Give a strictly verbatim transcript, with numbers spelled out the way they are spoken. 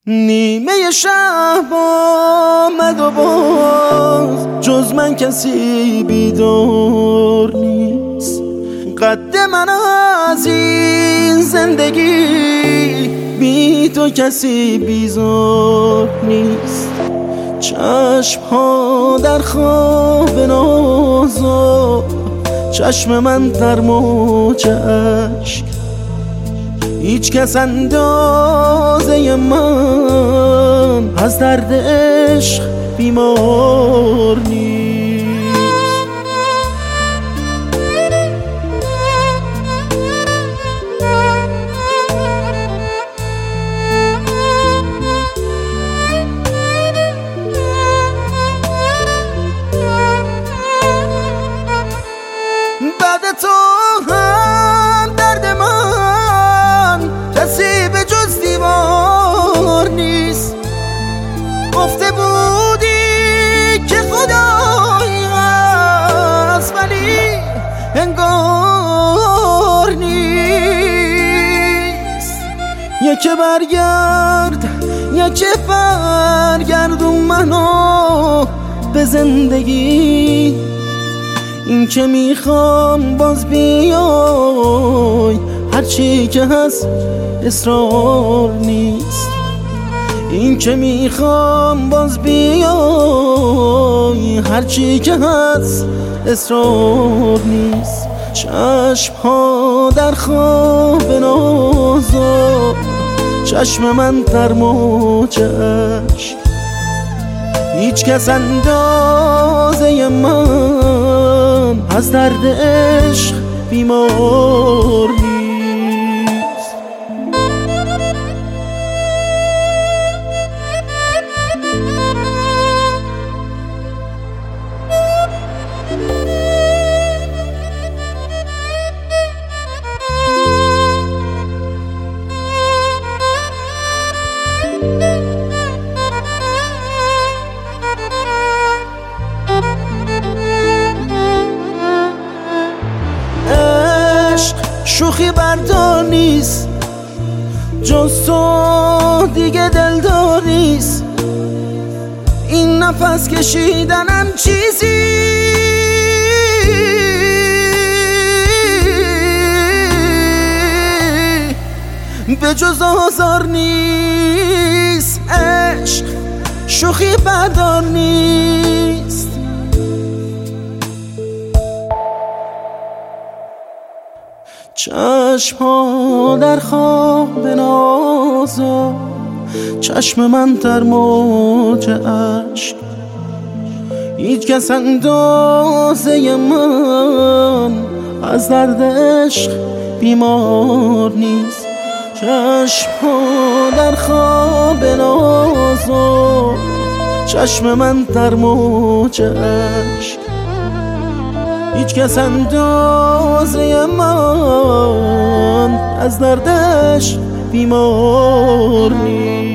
نیمه شب آمد و باز جز من کسی بیدار نیست. قد من از این زندگی بی تو کسی بیزار نیست. چشم ها در خواب نازا، چشم من در موج عشق. هیچ کس اندازه من از درد عشق بیمار نیست. بعد تو هم درد من کسی به جز دیوار نیست. گفته بودی که خدایی هست ولی انگار نیست. یکی برگرد یکی برگردون منو به زندگی. این که میخوام باز بیای، هرچی که هست اصرار نیست. این که میخوام باز بیای، هرچی که هست اصرار نیست. چشم ها در خواب نازا، چشم من در موج عشق. هیچ کس اندازه من از درد عشق بیمار نیست. شوخی بردار نیست، جز تو دیگه دلدار نیست. این نفس کشیدنم چیزی به جز آزار نیست. عشق شوخی بردار نیست. چشم ها در خواب نازا، چشم من در موج عشق. هیچ کس اندازه من از درد عشق بیمار نیست. چشم ها در خواب نازا، چشم من در موج عشق. هیچ کس اندازه من از دردش بیمار نیست.